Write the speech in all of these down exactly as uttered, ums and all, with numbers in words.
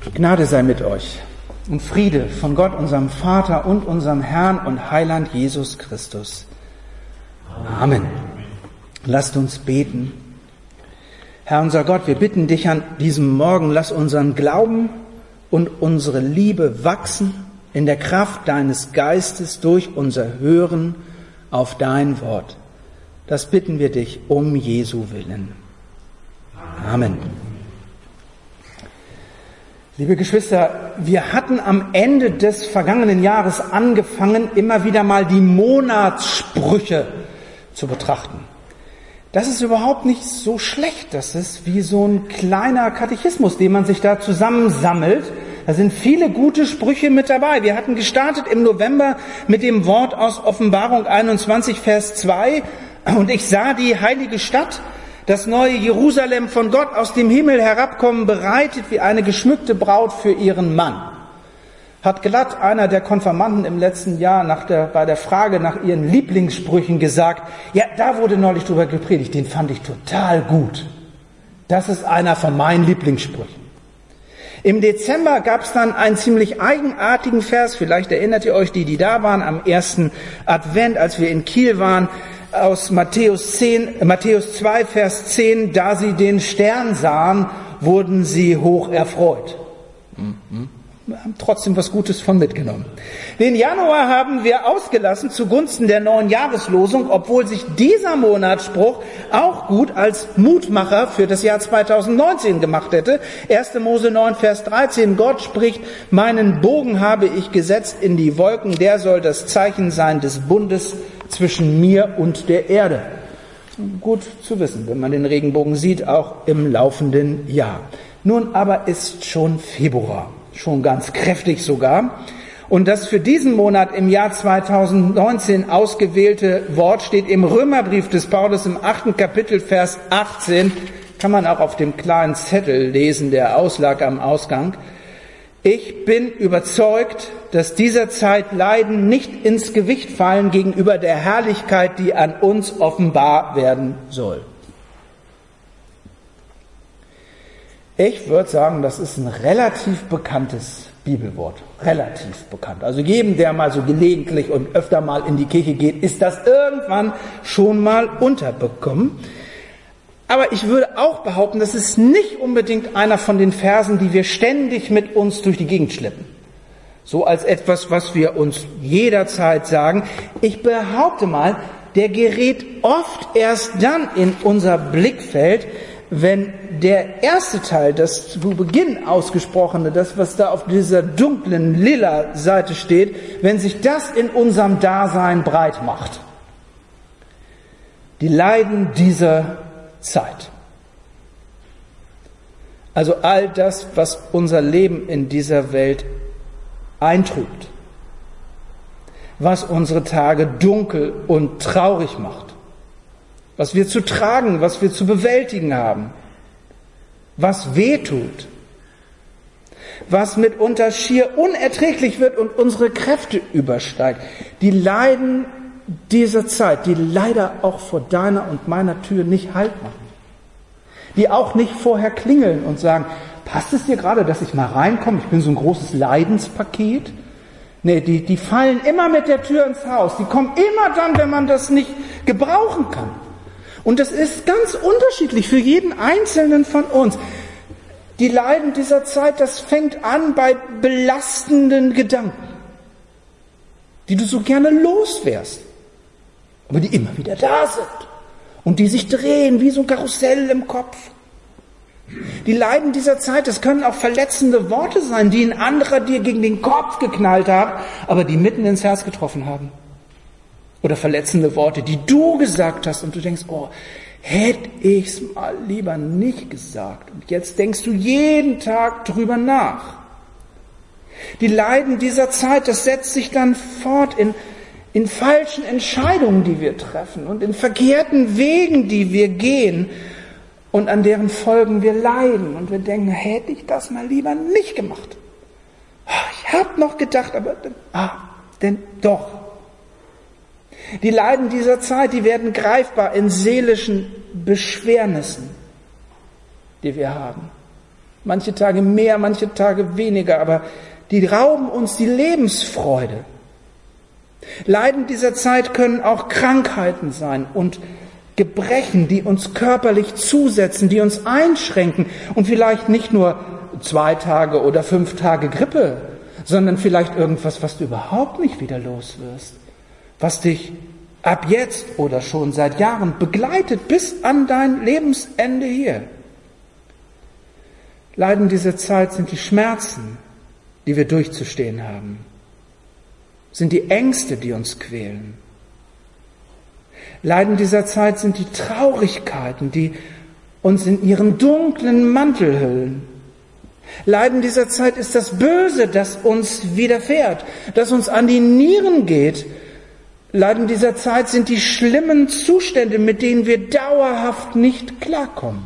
Gnade sei mit euch und Friede von Gott, unserem Vater und unserem Herrn und Heiland Jesus Christus. Amen. Lasst uns beten. Herr unser Gott, wir bitten dich an diesem Morgen, lass unseren Glauben und unsere Liebe wachsen in der Kraft deines Geistes durch unser Hören auf dein Wort. Das bitten wir dich um Jesu willen. Amen. Liebe Geschwister, wir hatten am Ende des vergangenen Jahres angefangen, immer wieder mal die Monatssprüche zu betrachten. Das ist überhaupt nicht so schlecht. Das ist wie so ein kleiner Katechismus, den man sich da zusammensammelt. Da sind viele gute Sprüche mit dabei. Wir hatten gestartet im November mit dem Wort aus Offenbarung einundzwanzig, Vers zwei. Und ich sah die heilige Stadt, das neue Jerusalem von Gott aus dem Himmel herabkommen, bereitet wie eine geschmückte Braut für ihren Mann. Hat glatt einer der Konfirmanden im letzten Jahr nach der, bei der Frage nach ihren Lieblingssprüchen gesagt, ja, da wurde neulich drüber gepredigt, den fand ich total gut. Das ist einer von meinen Lieblingssprüchen. Im Dezember gab es dann einen ziemlich eigenartigen Vers, vielleicht erinnert ihr euch, die, die da waren, am ersten Advent, als wir in Kiel waren, aus Matthäus zehn, Matthäus zwei, Vers zehn, da sie den Stern sahen, wurden sie hoch erfreut. Mhm. Wir haben trotzdem was Gutes von mitgenommen. Den Januar haben wir ausgelassen zugunsten der neuen Jahreslosung, obwohl sich dieser Monatsspruch auch gut als Mutmacher für das Jahr zweitausendneunzehn gemacht hätte. erster Mose neun, Vers dreizehn, Gott spricht, meinen Bogen habe ich gesetzt in die Wolken, der soll das Zeichen sein des Bundes zwischen mir und der Erde. Gut zu wissen, wenn man den Regenbogen sieht, auch im laufenden Jahr. Nun aber ist schon Februar. Schon ganz kräftig sogar. Und das für diesen Monat im Jahr zweitausendneunzehn ausgewählte Wort steht im Römerbrief des Paulus im achten Kapitel, Vers achtzehn. Kann man auch auf dem kleinen Zettel lesen, der auslag am Ausgang. Ich bin überzeugt, dass dieser Zeit Leiden nicht ins Gewicht fallen gegenüber der Herrlichkeit, die an uns offenbar werden soll. Ich würde sagen, das ist ein relativ bekanntes Bibelwort. Relativ bekannt. Also jedem, der mal so gelegentlich und öfter mal in die Kirche geht, ist das irgendwann schon mal unterbekommen. Aber ich würde auch behaupten, das ist nicht unbedingt einer von den Versen, die wir ständig mit uns durch die Gegend schleppen. So als etwas, was wir uns jederzeit sagen. Ich behaupte mal, der gerät oft erst dann in unser Blickfeld, wenn der erste Teil, das zu Beginn ausgesprochene, das, was da auf dieser dunklen lila Seite steht, wenn sich das in unserem Dasein breit macht. Die Leiden dieser Zeit. Also all das, was unser Leben in dieser Welt eintrübt. Was unsere Tage dunkel und traurig macht. Was wir zu tragen, was wir zu bewältigen haben, was wehtut, was mitunter schier unerträglich wird und unsere Kräfte übersteigt. Die Leiden dieser Zeit, die leider auch vor deiner und meiner Tür nicht Halt machen, die auch nicht vorher klingeln und sagen, passt es dir gerade, dass ich mal reinkomme, ich bin so ein großes Leidenspaket? Nee, die, die fallen immer mit der Tür ins Haus, die kommen immer dann, wenn man das nicht gebrauchen kann. Und das ist ganz unterschiedlich für jeden Einzelnen von uns. Die Leiden dieser Zeit, das fängt an bei belastenden Gedanken, die du so gerne loswärst, aber die immer wieder da sind und die sich drehen wie so ein Karussell im Kopf. Die Leiden dieser Zeit, das können auch verletzende Worte sein, die ein anderer dir gegen den Kopf geknallt hat, aber die mitten ins Herz getroffen haben. Oder verletzende Worte, die du gesagt hast und du denkst, oh, hätte ich's mal lieber nicht gesagt. Und jetzt denkst du jeden Tag drüber nach. Die Leiden dieser Zeit, das setzt sich dann fort in, in falschen Entscheidungen, die wir treffen und in verkehrten Wegen, die wir gehen und an deren Folgen wir leiden. Und wir denken, hätte ich das mal lieber nicht gemacht. Ich habe noch gedacht, aber ah, denn doch. Die Leiden dieser Zeit, die werden greifbar in seelischen Beschwernissen, die wir haben. Manche Tage mehr, manche Tage weniger, aber die rauben uns die Lebensfreude. Leiden dieser Zeit können auch Krankheiten sein und Gebrechen, die uns körperlich zusetzen, die uns einschränken und vielleicht nicht nur zwei Tage oder fünf Tage Grippe, sondern vielleicht irgendwas, was du überhaupt nicht wieder los wirst, was dich ab jetzt oder schon seit Jahren begleitet bis an dein Lebensende hier. Leiden dieser Zeit sind die Schmerzen, die wir durchzustehen haben, sind die Ängste, die uns quälen. Leiden dieser Zeit sind die Traurigkeiten, die uns in ihren dunklen Mantel hüllen. Leiden dieser Zeit ist das Böse, das uns widerfährt, das uns an die Nieren geht. Leiden dieser Zeit sind die schlimmen Zustände, mit denen wir dauerhaft nicht klarkommen.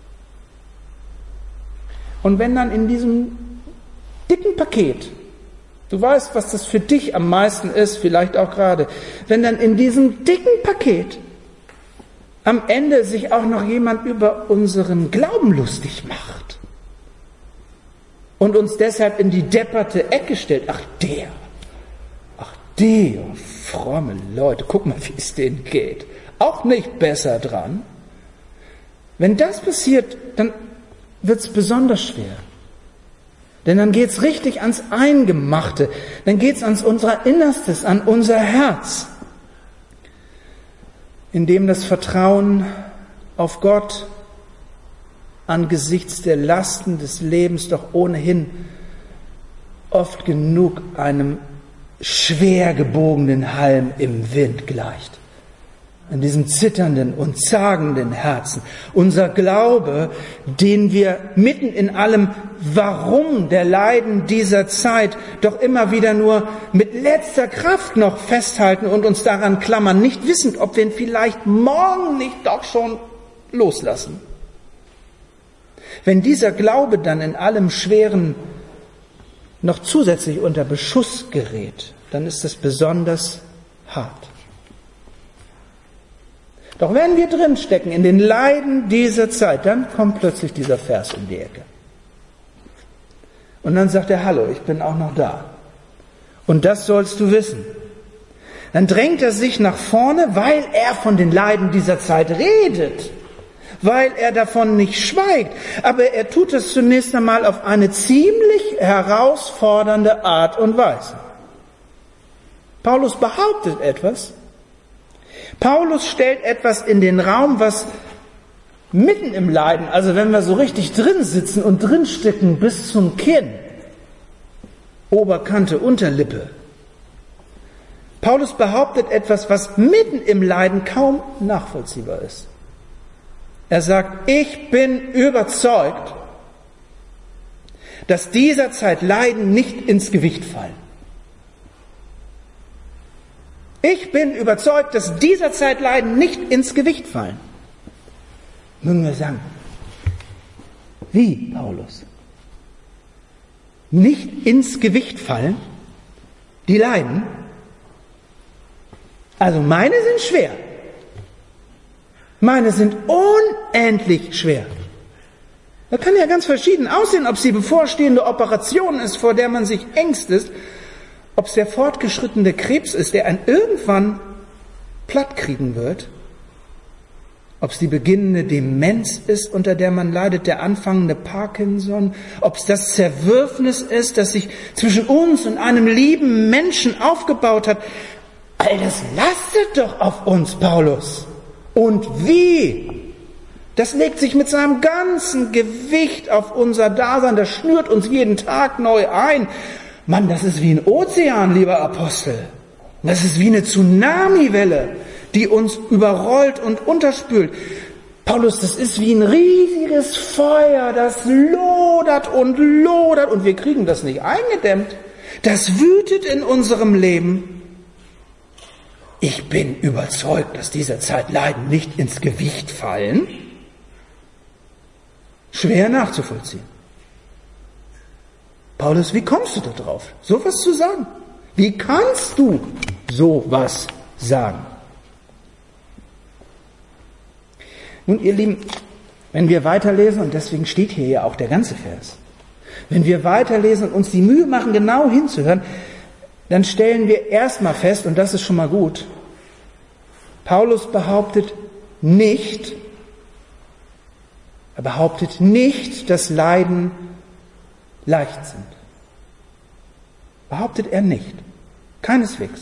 Und wenn dann in diesem dicken Paket, du weißt, was das für dich am meisten ist, vielleicht auch gerade, wenn dann in diesem dicken Paket am Ende sich auch noch jemand über unseren Glauben lustig macht und uns deshalb in die depperte Ecke stellt, ach der, ach der, fromme Leute, guck mal, wie es denen geht, auch nicht besser dran. Wenn das passiert, dann wird es besonders schwer. Denn dann geht's richtig ans Eingemachte, dann geht's ans unser Innerstes, an unser Herz, in dem das Vertrauen auf Gott angesichts der Lasten des Lebens doch ohnehin oft genug einem schwer gebogenen Halm im Wind gleicht. In diesem zitternden und zagenden Herzen. Unser Glaube, den wir mitten in allem Warum der Leiden dieser Zeit doch immer wieder nur mit letzter Kraft noch festhalten und uns daran klammern, nicht wissend, ob wir ihn vielleicht morgen nicht doch schon loslassen. Wenn dieser Glaube dann in allem Schweren noch zusätzlich unter Beschuss gerät, dann ist es besonders hart. Doch wenn wir drinstecken in den Leiden dieser Zeit, dann kommt plötzlich dieser Vers um die Ecke. Und dann sagt er, hallo, ich bin auch noch da. Und das sollst du wissen. Dann drängt er sich nach vorne, weil er von den Leiden dieser Zeit redet. Weil er davon nicht schweigt. Aber er tut es zunächst einmal auf eine ziemlich herausfordernde Art und Weise. Paulus behauptet etwas. Paulus stellt etwas in den Raum, was mitten im Leiden, also wenn wir so richtig drin sitzen und drinstecken bis zum Kinn, Oberkante, Unterlippe. Paulus behauptet etwas, was mitten im Leiden kaum nachvollziehbar ist. Er sagt, ich bin überzeugt, dass dieser Zeit Leiden nicht ins Gewicht fallen. Ich bin überzeugt, dass dieser Zeit Leiden nicht ins Gewicht fallen. Mögen wir sagen, wie, Paulus? Nicht ins Gewicht fallen? Die Leiden? Also meine sind schwer. Meine sind unendlich schwer. Das kann ja ganz verschieden aussehen, ob es die bevorstehende Operation ist, vor der man sich ängstet, ob es der fortgeschrittene Krebs ist, der einen irgendwann platt kriegen wird, ob es die beginnende Demenz ist, unter der man leidet, der anfangende Parkinson, ob es das Zerwürfnis ist, das sich zwischen uns und einem lieben Menschen aufgebaut hat. All das lastet doch auf uns, Paulus. Und wie? Das legt sich mit seinem ganzen Gewicht auf unser Dasein, das schnürt uns jeden Tag neu ein. Mann, das ist wie ein Ozean, lieber Apostel. Das ist wie eine Tsunamiwelle, die uns überrollt und unterspült. Paulus, das ist wie ein riesiges Feuer, das lodert und lodert und wir kriegen das nicht eingedämmt. Das wütet in unserem Leben. Ich bin überzeugt, dass dieser Zeit Leiden nicht ins Gewicht fallen. Schwer nachzuvollziehen. Paulus, wie kommst du da drauf, sowas zu sagen? Wie kannst du sowas sagen? Nun, ihr Lieben, Wenn wir weiterlesen, und deswegen steht hier ja auch der ganze Vers, wenn wir weiterlesen und uns die Mühe machen, genau hinzuhören, dann stellen wir erstmal fest, und das ist schon mal gut, Paulus behauptet nicht, er behauptet nicht, dass Leiden leicht sind. Behauptet er nicht. Keineswegs.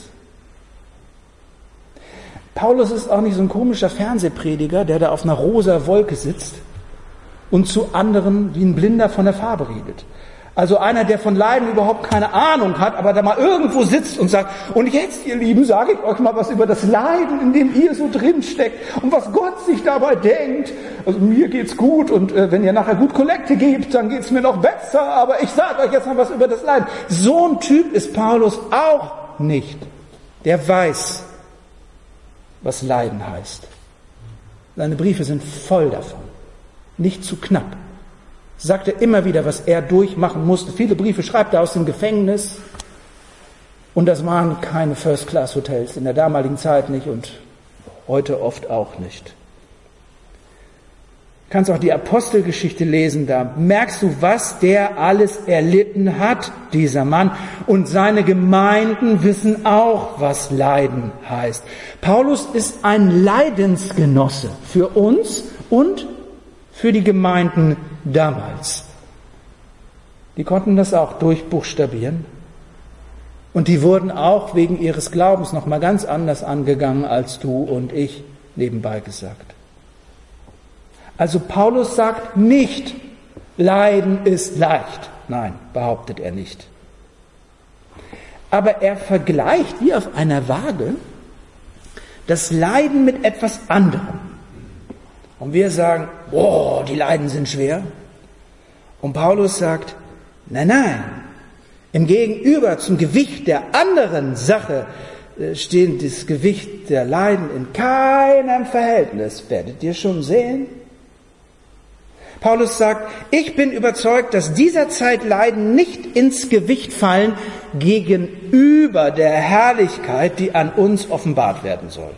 Paulus ist auch nicht so ein komischer Fernsehprediger, der da auf einer rosa Wolke sitzt und zu anderen wie ein Blinder von der Farbe redet. Also einer, der von Leiden überhaupt keine Ahnung hat, aber da mal irgendwo sitzt und sagt, und jetzt, ihr Lieben, sage ich euch mal was über das Leiden, in dem ihr so drin steckt und was Gott sich dabei denkt. Also mir geht's gut und äh, wenn ihr nachher gut Kollekte gebt, dann geht's mir noch besser, aber ich sage euch jetzt mal was über das Leiden. So ein Typ ist Paulus auch nicht. Der weiß, was Leiden heißt. Seine Briefe sind voll davon. Nicht zu knapp. Sagt er immer wieder, was er durchmachen musste. Viele Briefe schreibt er aus dem Gefängnis. Und das waren keine First-Class-Hotels, in der damaligen Zeit nicht und heute oft auch nicht. Du kannst auch die Apostelgeschichte lesen, da merkst du, was der alles erlitten hat, dieser Mann. Und seine Gemeinden wissen auch, was Leiden heißt. Paulus ist ein Leidensgenosse für uns und für die Gemeinden damals. Die konnten das auch durchbuchstabieren. Und die wurden auch wegen ihres Glaubens noch mal ganz anders angegangen als du und ich, nebenbei gesagt. Also Paulus sagt nicht, Leiden ist leicht. Nein, behauptet er nicht. Aber er vergleicht wie auf einer Waage das Leiden mit etwas anderem. Und wir sagen, boah, die Leiden sind schwer. Und Paulus sagt, nein, nein, im Gegenüber zum Gewicht der anderen Sache steht das Gewicht der Leiden in keinem Verhältnis. Werdet ihr schon sehen? Paulus sagt, ich bin überzeugt, dass dieser Zeit Leiden nicht ins Gewicht fallen gegenüber der Herrlichkeit, die an uns offenbart werden soll.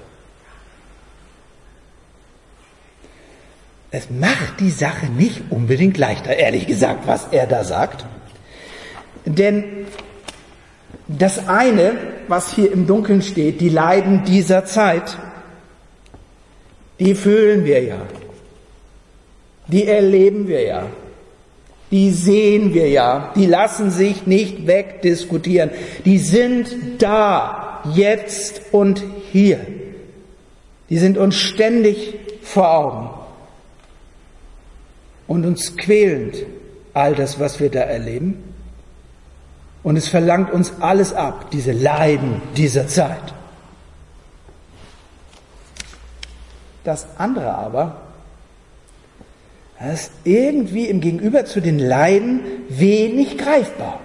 Es macht die Sache nicht unbedingt leichter, ehrlich gesagt, was er da sagt. Denn das eine, was hier im Dunkeln steht, die Leiden dieser Zeit, die fühlen wir ja. Die erleben wir ja. Die sehen wir ja. Die lassen sich nicht wegdiskutieren. Die sind da, jetzt und hier. Die sind uns ständig vor Augen. Und uns quälend all das, was wir da erleben. Und es verlangt uns alles ab, diese Leiden dieser Zeit. Das andere aber, das ist irgendwie im Gegenüber zu den Leiden wenig greifbar.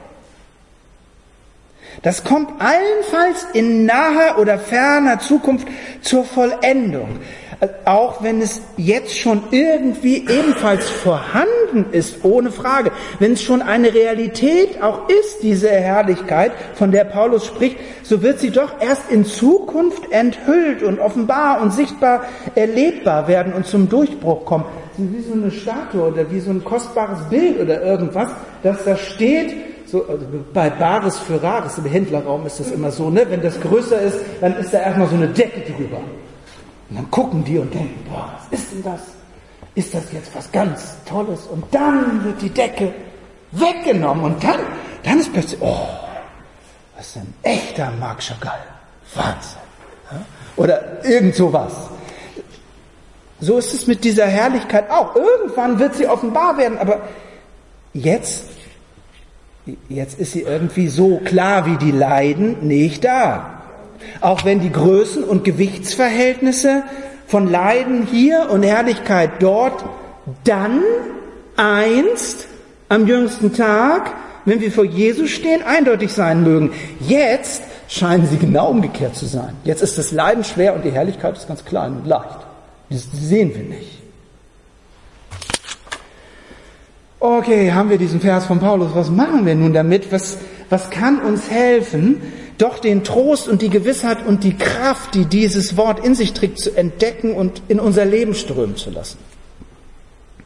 Das kommt allenfalls in naher oder ferner Zukunft zur Vollendung. Auch wenn es jetzt schon irgendwie ebenfalls vorhanden ist, ohne Frage. Wenn es schon eine Realität auch ist, diese Herrlichkeit, von der Paulus spricht, so wird sie doch erst in Zukunft enthüllt und offenbar und sichtbar erlebbar werden und zum Durchbruch kommen. Wie so eine Statue oder wie so ein kostbares Bild oder irgendwas, das da steht, so, also bei Bares für Rares, im Händlerraum ist das immer so, ne? Wenn das größer ist, dann ist da erstmal so eine Decke drüber. Und dann gucken die und denken, boah, was ist denn das? Ist das jetzt was ganz Tolles? Und dann wird die Decke weggenommen und dann, dann ist plötzlich, oh, das ist ein echter Marc Chagall. Wahnsinn. Ja? Oder irgend sowas. So ist es mit dieser Herrlichkeit auch. Irgendwann wird sie offenbar werden, aber jetzt, jetzt ist sie irgendwie so klar wie die Leiden nicht da. Auch wenn die Größen- und Gewichtsverhältnisse von Leiden hier und Herrlichkeit dort dann einst am jüngsten Tag, wenn wir vor Jesus stehen, eindeutig sein mögen. Jetzt scheinen sie genau umgekehrt zu sein. Jetzt ist das Leiden schwer und die Herrlichkeit ist ganz klein und leicht. Das sehen wir nicht. Okay, haben wir diesen Vers von Paulus. Was machen wir nun damit? Was, was kann uns helfen, doch den Trost und die Gewissheit und die Kraft, die dieses Wort in sich trägt, zu entdecken und in unser Leben strömen zu lassen?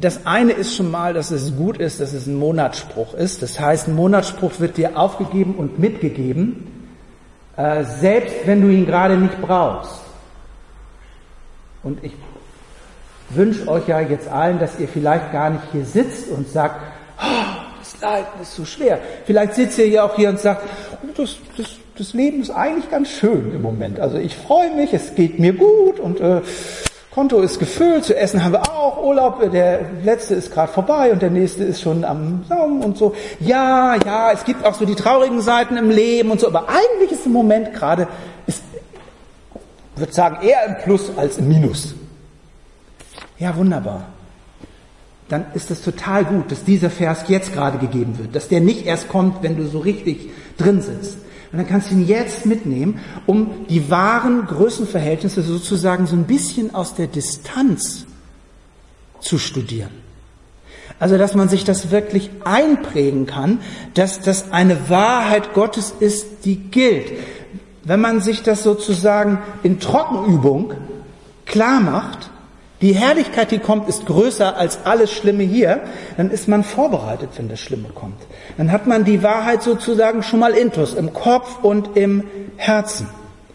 Das eine ist schon mal, dass es gut ist, dass es ein Monatsspruch ist. Das heißt, ein Monatsspruch wird dir aufgegeben und mitgegeben, äh, selbst wenn du ihn gerade nicht brauchst. Und ich wünsche euch ja jetzt allen, dass ihr vielleicht gar nicht hier sitzt und sagt, oh, das Leiden ist so schwer. Vielleicht sitzt ihr ja auch hier und sagt, oh, das, das, das Leben ist eigentlich ganz schön im Moment. Also ich freue mich, es geht mir gut und äh, Konto ist gefüllt, zu essen haben wir auch, Urlaub, der letzte ist gerade vorbei und der nächste ist schon am Saum und so. Ja, ja, es gibt auch so die traurigen Seiten im Leben und so, aber eigentlich ist im Moment gerade, ist, ich würde sagen, eher im Plus als im Minus. Ja, wunderbar. Dann ist es total gut, dass dieser Vers jetzt gerade gegeben wird, dass der nicht erst kommt, wenn du so richtig drin sitzt. Und dann kannst du ihn jetzt mitnehmen, um die wahren Größenverhältnisse sozusagen so ein bisschen aus der Distanz zu studieren. Also, dass man sich das wirklich einprägen kann, dass das eine Wahrheit Gottes ist, die gilt. Wenn man sich das sozusagen in Trockenübung klar macht, die Herrlichkeit, die kommt, ist größer als alles Schlimme hier, dann ist man vorbereitet, wenn das Schlimme kommt. Dann hat man die Wahrheit sozusagen schon mal intus, im Kopf und im Herzen.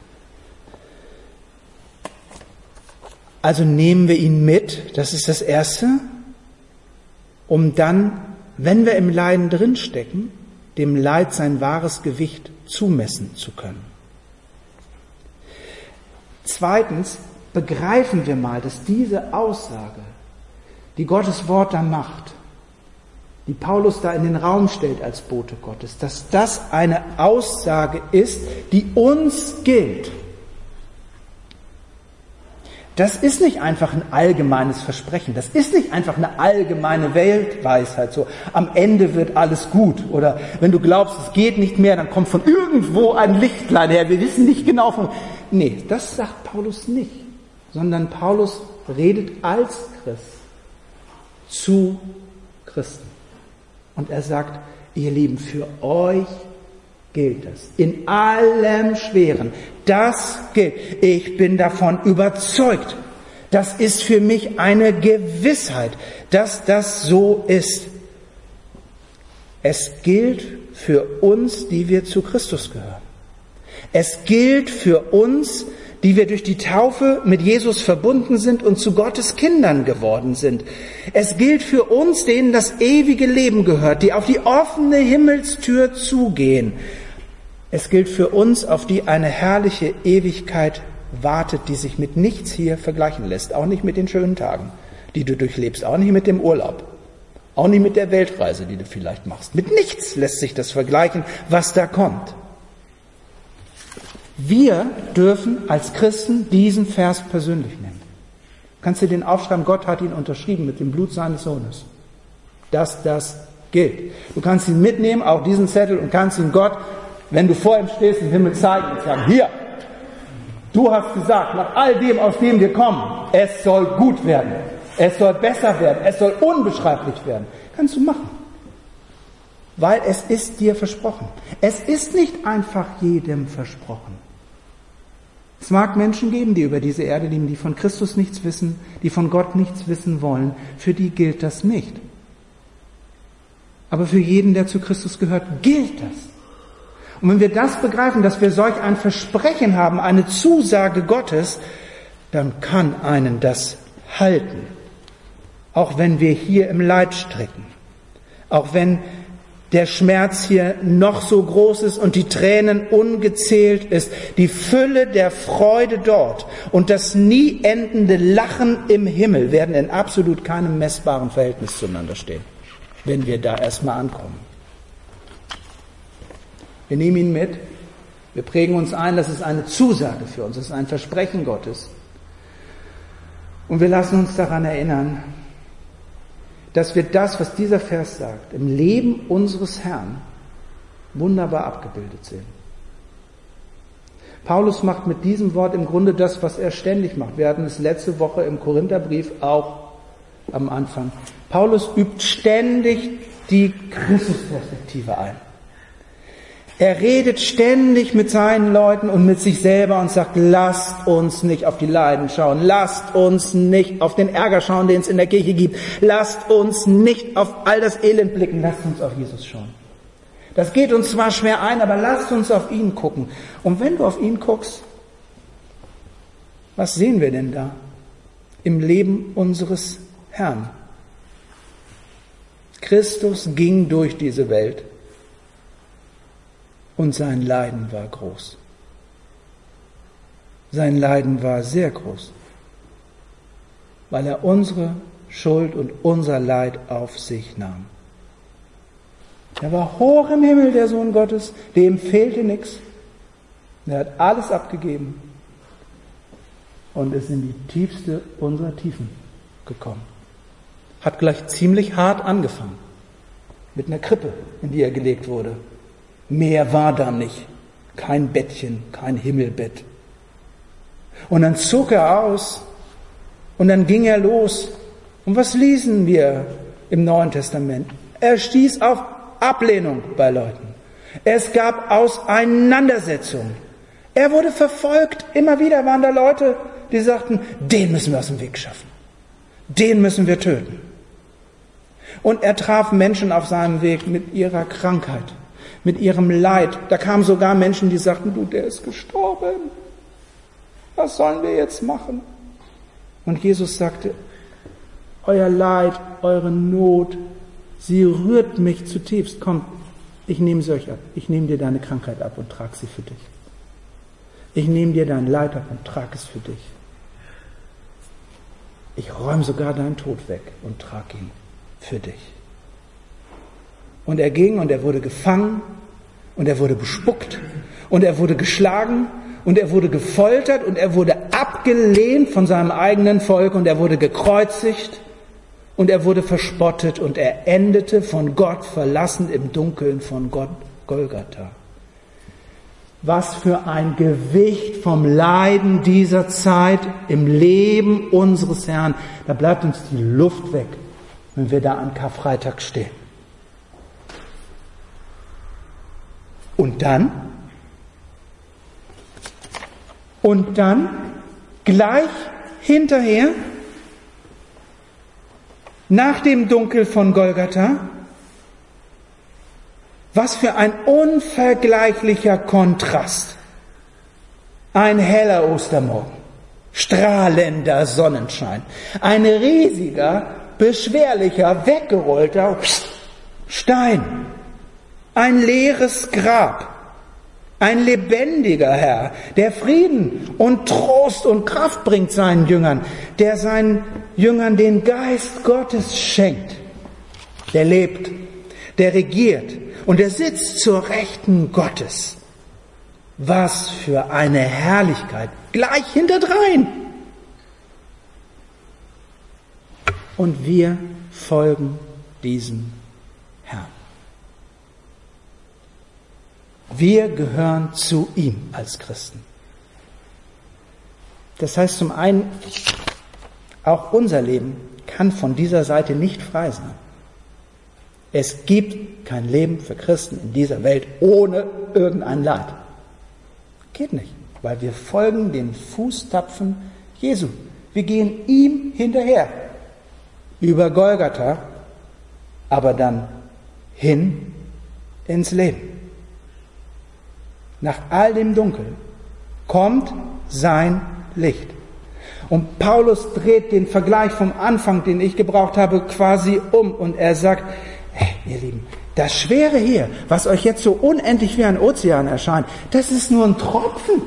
Also nehmen wir ihn mit, das ist das Erste, um dann, wenn wir im Leiden drinstecken, dem Leid sein wahres Gewicht zumessen zu können. Zweitens, begreifen wir mal, dass diese Aussage, die Gottes Wort da macht, die Paulus da in den Raum stellt als Bote Gottes, dass das eine Aussage ist, die uns gilt. Das ist nicht einfach ein allgemeines Versprechen, das ist nicht einfach eine allgemeine Weltweisheit, so am Ende wird alles gut oder wenn du glaubst, es geht nicht mehr, dann kommt von irgendwo ein Lichtlein her, wir wissen nicht genau von... Nee, das sagt Paulus nicht. Sondern Paulus redet als Christ zu Christen. Und er sagt, ihr Lieben, für euch gilt das. In allem Schweren. Das gilt. Ich bin davon überzeugt. Das ist für mich eine Gewissheit, dass das so ist. Es gilt für uns, die wir zu Christus gehören. Es gilt für uns, die wir durch die Taufe mit Jesus verbunden sind und zu Gottes Kindern geworden sind. Es gilt für uns, denen das ewige Leben gehört, die auf die offene Himmelstür zugehen. Es gilt für uns, auf die eine herrliche Ewigkeit wartet, die sich mit nichts hier vergleichen lässt, auch nicht mit den schönen Tagen, die du durchlebst, auch nicht mit dem Urlaub, auch nicht mit der Weltreise, die du vielleicht machst. Mit nichts lässt sich das vergleichen, was da kommt. Wir dürfen als Christen diesen Vers persönlich nehmen. Du kannst dir den aufschreiben, Gott hat ihn unterschrieben mit dem Blut seines Sohnes. Dass das gilt. Du kannst ihn mitnehmen, auch diesen Zettel, und kannst ihn Gott, wenn du vor ihm stehst, im Himmel zeigen und sagen, hier, du hast gesagt, nach all dem, aus dem wir kommen, es soll gut werden, es soll besser werden, es soll unbeschreiblich werden. Kannst du machen. Weil es ist dir versprochen. Es ist nicht einfach jedem versprochen. Es mag Menschen geben, die über diese Erde leben, die von Christus nichts wissen, die von Gott nichts wissen wollen. Für die gilt das nicht. Aber für jeden, der zu Christus gehört, gilt das. Und wenn wir das begreifen, dass wir solch ein Versprechen haben, eine Zusage Gottes, dann kann einen das halten. Auch wenn wir hier im Leid stricken. Auch wenn der Schmerz hier noch so groß ist und die Tränen ungezählt ist, die Fülle der Freude dort und das nie endende Lachen im Himmel werden in absolut keinem messbaren Verhältnis zueinander stehen, wenn wir da erstmal ankommen. Wir nehmen ihn mit, wir prägen uns ein, das ist eine Zusage für uns, das ist ein Versprechen Gottes. Und wir lassen uns daran erinnern, dass wir das, was dieser Vers sagt, im Leben unseres Herrn wunderbar abgebildet sehen. Paulus macht mit diesem Wort im Grunde das, was er ständig macht. Wir hatten es letzte Woche im Korintherbrief auch am Anfang. Paulus übt ständig die Christusperspektive ein. Er redet ständig mit seinen Leuten und mit sich selber und sagt, lasst uns nicht auf die Leiden schauen, lasst uns nicht auf den Ärger schauen, den es in der Kirche gibt, lasst uns nicht auf all das Elend blicken, lasst uns auf Jesus schauen. Das geht uns zwar schwer ein, aber lasst uns auf ihn gucken. Und wenn du auf ihn guckst, was sehen wir denn da im Leben unseres Herrn? Christus ging durch diese Welt. Und sein Leiden war groß. Sein Leiden war sehr groß, weil er unsere Schuld und unser Leid auf sich nahm. Er war hoch im Himmel, der Sohn Gottes, dem fehlte nichts. Er hat alles abgegeben und ist in die tiefste unserer Tiefen gekommen. Hat gleich ziemlich hart angefangen, mit einer Krippe, in die er gelegt wurde. Mehr war da nicht. Kein Bettchen, kein Himmelbett. Und dann zog er aus und dann ging er los. Und was lesen wir im Neuen Testament? Er stieß auf Ablehnung bei Leuten. Es gab Auseinandersetzungen. Er wurde verfolgt. Immer wieder waren da Leute, die sagten, den müssen wir aus dem Weg schaffen. Den müssen wir töten. Und er traf Menschen auf seinem Weg mit ihrer Krankheit, mit ihrem Leid. Da kamen sogar Menschen, die sagten, du, der ist gestorben. Was sollen wir jetzt machen? Und Jesus sagte, euer Leid, eure Not, sie rührt mich zutiefst. Komm, ich nehme sie euch ab. Ich nehme dir deine Krankheit ab und trage sie für dich. Ich nehme dir dein Leid ab und trage es für dich. Ich räume sogar deinen Tod weg und trage ihn für dich. Und er ging und er wurde gefangen und er wurde bespuckt und er wurde geschlagen und er wurde gefoltert und er wurde abgelehnt von seinem eigenen Volk und er wurde gekreuzigt und er wurde verspottet und er endete von Gott verlassen im Dunkeln von Gott Golgatha. Was für ein Gewicht vom Leiden dieser Zeit im Leben unseres Herrn. Da bleibt uns die Luft weg, wenn wir da an Karfreitag stehen. Und dann, und dann, gleich hinterher, nach dem Dunkel von Golgatha, was für ein unvergleichlicher Kontrast. Ein heller Ostermorgen, strahlender Sonnenschein, ein riesiger, beschwerlicher, weggerollter Stein, ein leeres Grab, ein lebendiger Herr, der Frieden und Trost und Kraft bringt seinen Jüngern, der seinen Jüngern den Geist Gottes schenkt, der lebt, der regiert und der sitzt zur Rechten Gottes. Was für eine Herrlichkeit, gleich hinterdrein. Und wir folgen diesem Herrn. Wir gehören zu ihm als Christen. Das heißt zum einen, auch unser Leben kann von dieser Seite nicht frei sein. Es gibt kein Leben für Christen in dieser Welt ohne irgendein Leid. Geht nicht, weil wir folgen den Fußtapfen Jesu. Wir gehen ihm hinterher. Über Golgatha, aber dann hin ins Leben. Nach all dem Dunkel kommt sein Licht. Und Paulus dreht den Vergleich vom Anfang, den ich gebraucht habe, quasi um. Und er sagt, hey, ihr Lieben, das Schwere hier, was euch jetzt so unendlich wie ein Ozean erscheint, das ist nur ein Tropfen.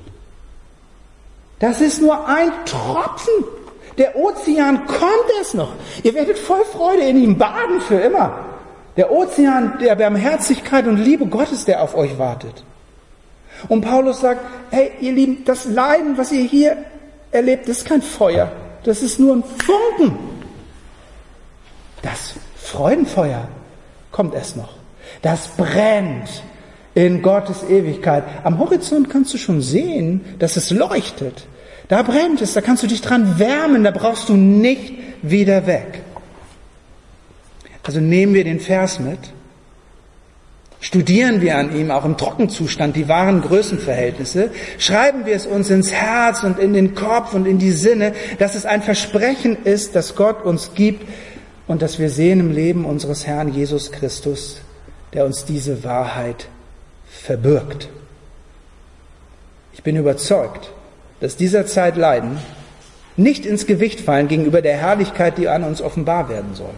Das ist nur ein Tropfen. Der Ozean kommt erst noch. Ihr werdet voll Freude in ihm baden für immer. Der Ozean der Barmherzigkeit und Liebe Gottes, der auf euch wartet. Und Paulus sagt, hey, ihr Lieben, das Leiden, was ihr hier erlebt, das ist kein Feuer. Das ist nur ein Funken. Das Freudenfeuer kommt erst noch. Das brennt in Gottes Ewigkeit. Am Horizont kannst du schon sehen, dass es leuchtet. Da brennt es, da kannst du dich dran wärmen, da brauchst du nicht wieder weg. Also nehmen wir den Vers mit. Studieren wir an ihm auch im Trockenzustand die wahren Größenverhältnisse, schreiben wir es uns ins Herz und in den Kopf und in die Sinne, dass es ein Versprechen ist, das Gott uns gibt und das wir sehen im Leben unseres Herrn Jesus Christus, der uns diese Wahrheit verbirgt. Ich bin überzeugt, dass dieser Zeit Leiden nicht ins Gewicht fallen gegenüber der Herrlichkeit, die an uns offenbar werden soll.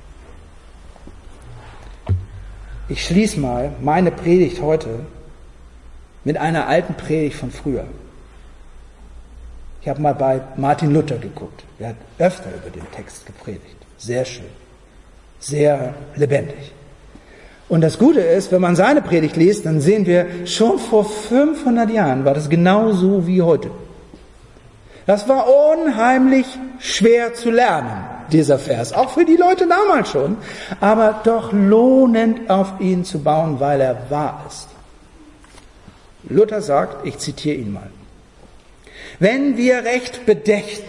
Ich schließe mal meine Predigt heute mit einer alten Predigt von früher. Ich habe mal bei Martin Luther geguckt. Er hat öfter über den Text gepredigt. Sehr schön. Sehr lebendig. Und das Gute ist, wenn man seine Predigt liest, dann sehen wir, schon vor fünfhundert Jahren war das genauso wie heute. Das war unheimlich schwer zu lernen, dieser Vers, auch für die Leute damals schon, aber doch lohnend auf ihn zu bauen, weil er wahr ist. Luther sagt, ich zitiere ihn mal, wenn wir recht bedächten,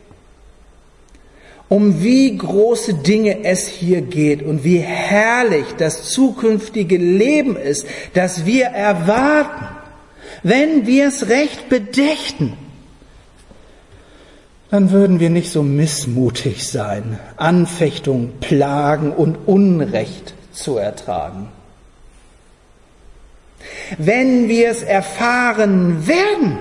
um wie große Dinge es hier geht und wie herrlich das zukünftige Leben ist, das wir erwarten, wenn wir es recht bedächten, dann würden wir nicht so missmutig sein, Anfechtung, Plagen und Unrecht zu ertragen. Wenn wir es erfahren werden,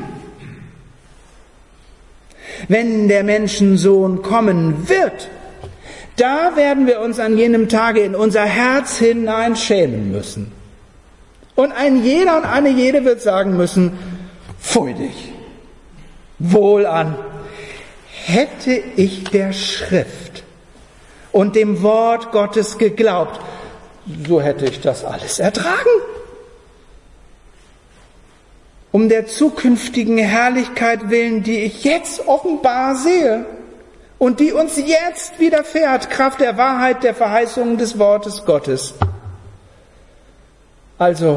wenn der Menschensohn kommen wird, da werden wir uns an jenem Tage in unser Herz hinein schämen müssen. Und ein jeder und eine jede wird sagen müssen, pfui dich, wohlan. Hätte ich der Schrift und dem Wort Gottes geglaubt, so hätte ich das alles ertragen. Um der zukünftigen Herrlichkeit willen, die ich jetzt offenbar sehe und die uns jetzt widerfährt, Kraft der Wahrheit der Verheißungen des Wortes Gottes. Also,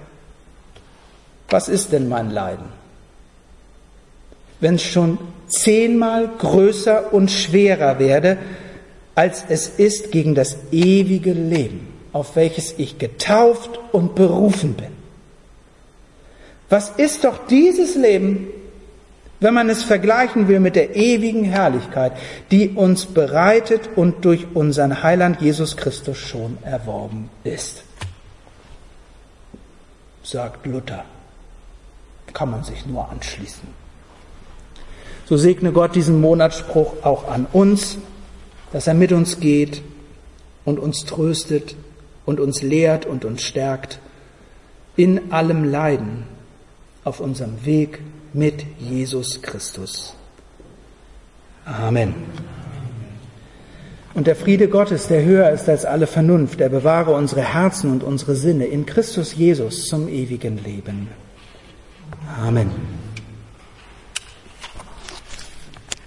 was ist denn mein Leiden? Wenn es schon zehnmal größer und schwerer werde, als es ist gegen das ewige Leben, auf welches ich getauft und berufen bin. Was ist doch dieses Leben, wenn man es vergleichen will mit der ewigen Herrlichkeit, die uns bereitet und durch unseren Heiland Jesus Christus schon erworben ist? Sagt Luther. Kann man sich nur anschließen. So segne Gott diesen Monatsspruch auch an uns, dass er mit uns geht und uns tröstet und uns lehrt und uns stärkt in allem Leiden auf unserem Weg mit Jesus Christus. Amen. Und der Friede Gottes, der höher ist als alle Vernunft, der bewahre unsere Herzen und unsere Sinne in Christus Jesus zum ewigen Leben. Amen.